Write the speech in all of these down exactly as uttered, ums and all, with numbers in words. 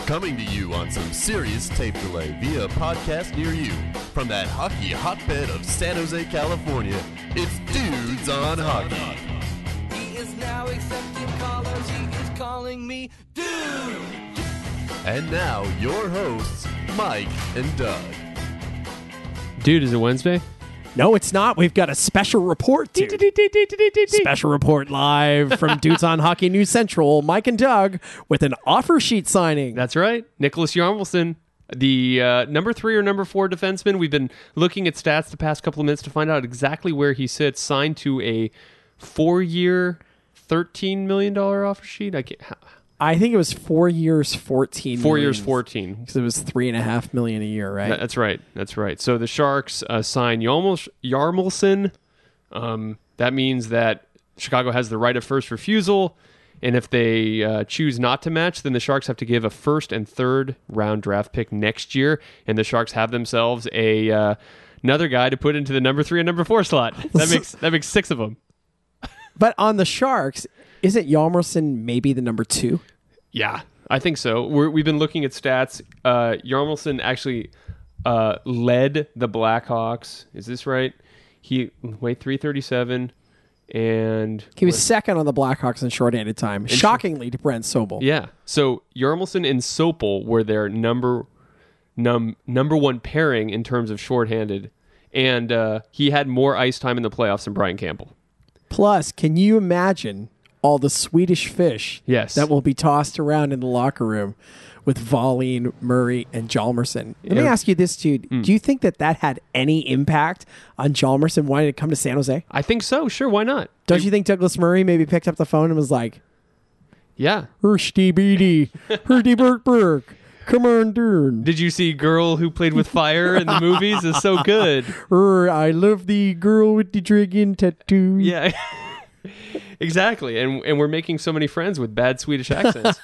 Coming to you on some serious tape delay via a podcast near you. From that hockey hotbed of San Jose, California, it's Dudes on Hockey. He is now accepting callers, he is calling me Dude. And now, your hosts, Mike and Doug. Dude, is it Wednesday? No, it's not. We've got a special report, dude. Special report live from Dudes on Hockey News Central. Mike and Doug with an offer sheet signing. That's right. Nicholas Jarmelson, the uh, number three or number four defenseman. We've been looking at stats the past couple of minutes to find out exactly where he sits. Signed to a four-year, thirteen million dollars offer sheet. I can't... I think it was four years, fourteen. Four million, years, fourteen. Because it was three and a half million a year, right? That, that's right. That's right. So the Sharks uh, sign Jarmel- Jarmelson. Um, that means that Chicago has the right of first refusal, and if they uh, choose not to match, then the Sharks have to give a first and third round draft pick next year, and the Sharks have themselves a uh, another guy to put into the number three and number four slot. That makes that makes six of them. But on the Sharks, isn't Jarmelson maybe the number two? Yeah, I think so. We're, we've been looking at stats. Uh, Jarmelson actually uh, led the Blackhawks. Is this right? He weighed three thirty-seven, and He was second on the Blackhawks in shorthanded time, shockingly to Brent Sobel. yeah. So Jarmelson and Sopel were their number num number one pairing in terms of shorthanded, and uh, he had more ice time in the playoffs than Brian Campbell. Plus, can you imagine all the Swedish fish Yes. that will be tossed around in the locker room with Wallin, Murray, and Hjalmarsson? Let me Yeah. ask you this, dude. Mm. Do you think that that had any impact on Hjalmarsson wanting to come to San Jose? I think so. Sure, why not? Don't They- you think Douglas Murray maybe picked up the phone and was like, Yeah. Hershty Beatty, Herty Burt Burke, come on, Dern. Did you see Girl Who Played with Fire in the movies? It's so good. Er, I love the girl with the dragon tattoo. Yeah. Exactly. And and we're making so many friends with bad Swedish accents.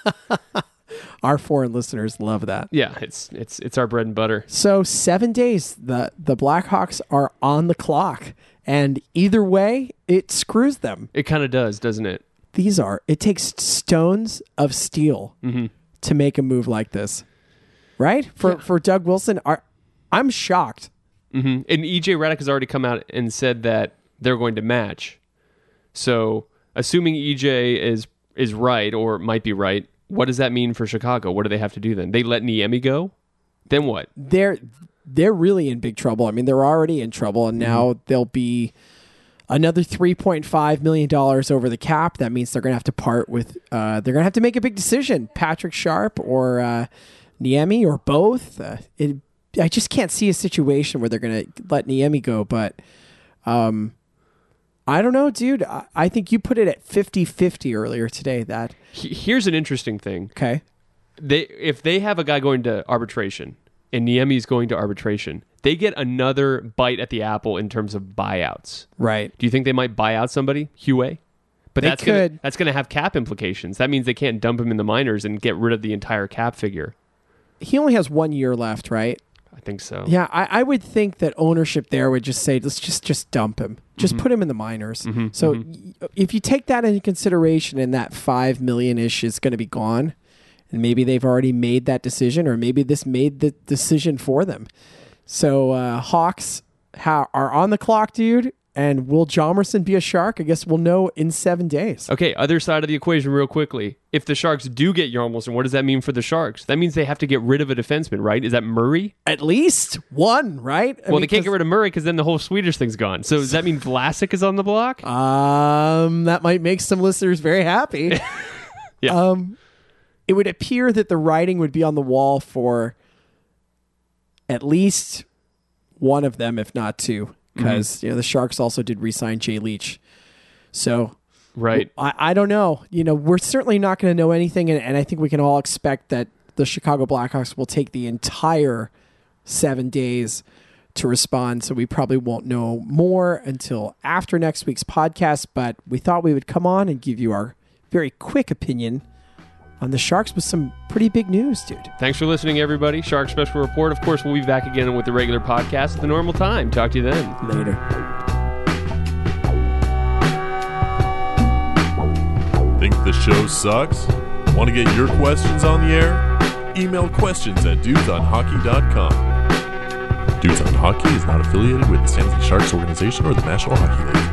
Our foreign listeners love that. Yeah, it's it's it's our bread and butter. So seven days, the, the Blackhawks are on the clock. And either way, it screws them. It kind of does, doesn't it? These are, it takes stones of steel Mm-hmm. to make a move like this. Right? For Yeah. for Doug Wilson, are, I'm shocked. Mm-hmm. And E J Redick has already come out and said that they're going to match. So, assuming E J is is right or might be right, what does that mean for Chicago? What do they have to do then? They let Niemi go? Then what? They're they're really in big trouble. I mean, they're already in trouble, and now Mm-hmm. they'll be another three point five million dollars over the cap. That means they're going to have to part with, uh, they're going to have to make a big decision. Patrick Sharp or uh, Niemi or both. Uh, it, I just can't see a situation where they're going to let Niemi go, but um, I don't know, dude. I, I think you put it at fifty-fifty earlier today. That He- Here's an interesting thing. okay? They if they have a guy going to arbitration and Niemi's going to arbitration, they get another bite at the apple in terms of buyouts. Right. Do you think they might buy out somebody, Huey? But They that's gonna, could. that's going to have cap implications. That means they can't dump him in the minors and get rid of the entire cap figure. He only has one year left, right? I think so. Yeah, I, I would think that ownership there would just say, let's just just dump him, just put him in the minors. Mhm, So mhm. y- if you take that into consideration, and that five million ish is going to be gone, and maybe they've already made that decision, or maybe this made the decision for them. So uh, Hawks ha- are on the clock, dude. And will Hjalmarsson be a Shark? I guess we'll know in seven days. Okay, other side of the equation real quickly. If the Sharks do get Jarmelson, what does that mean for the Sharks? That means they have to get rid of a defenseman, right? Is that Murray? At least one, right? I Well, mean, they can't 'cause- get rid of Murray because then the whole Swedish thing's gone. So does that mean Vlasic is on the block? Um, that might make some listeners very happy. Yeah. Um, it would appear that the writing would be on the wall for at least one of them, if not two, because you know the Sharks also did re-sign Jay Leach. So Right. I, I don't know. You know, we're certainly not going to know anything, and, and I think we can all expect that the Chicago Blackhawks will take the entire seven days to respond, so we probably won't know more until after next week's podcast, but we thought we would come on and give you our very quick opinion on the Sharks with some pretty big news, dude. Thanks for listening, everybody. Shark Special Report. Of course, we'll be back again with the regular podcast at the normal time. Talk to you then. Later. Think the show sucks? Want to get your questions on the air? email questions at dudes on hockey dot com. Dudes on Hockey is not affiliated with the San Jose Sharks organization or the National Hockey League.